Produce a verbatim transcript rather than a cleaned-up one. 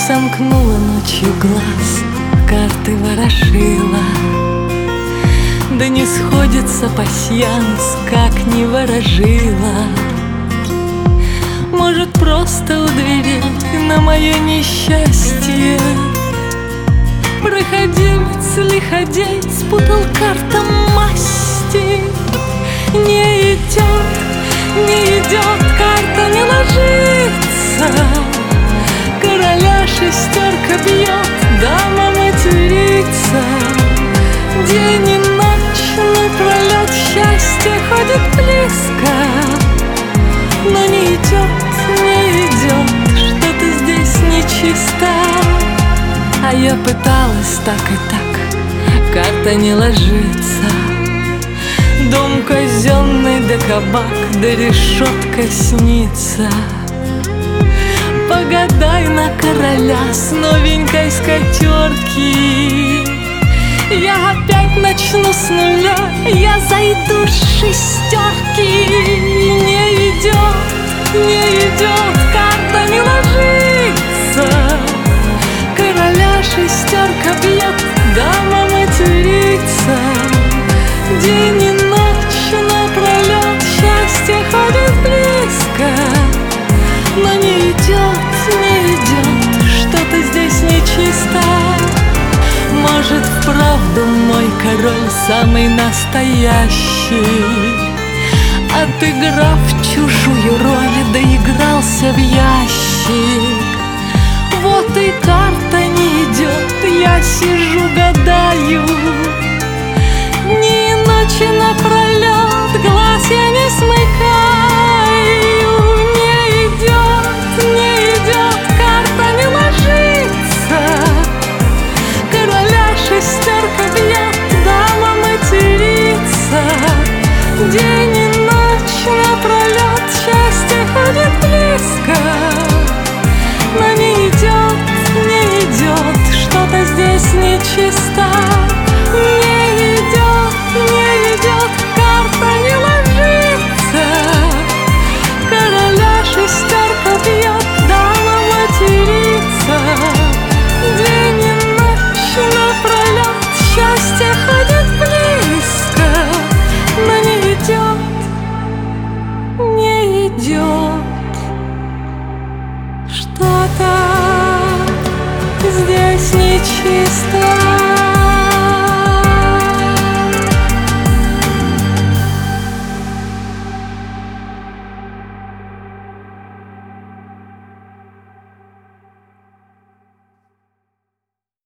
сомкнула ночью глаз, карты ворошила. Да не сходится пасьянс, как не ворожила. Может, просто у дверей на мое несчастье проходимец лиходей спутал картам масти. Не идет, не идет, карта не ложится. Короля шестерка бьет, дама матерится. День и ночь напролет счастье ходит близко, но не идет, не идет, что-то здесь нечисто. А я пыталась так и так, карта не ложится. Дом казенный да кабак, да решетка снится. Погадай на короля с новенькой скатерки. Я опять начну с нуля, я зайду с шестерки. Не идет, не идет, карта не ложится. Короля шестерка бьет, дама матерится. День и ночь напролет счастье ходит близко, но не идет, не идет, что-то здесь нечисто. Может, вправду мой король самый настоящий, отыграв чужую роль, доигрался в ящик. Вот и карта не идет, я сижу гадаю. Ни ночи напролет глаз я не смыкаю. Не идет, не идет, карта не ложится. Короля шестерка бьет, дама матерится. День и ночь напролет счастье ходит близко, но не идет, не идет, что-то здесь нечисто.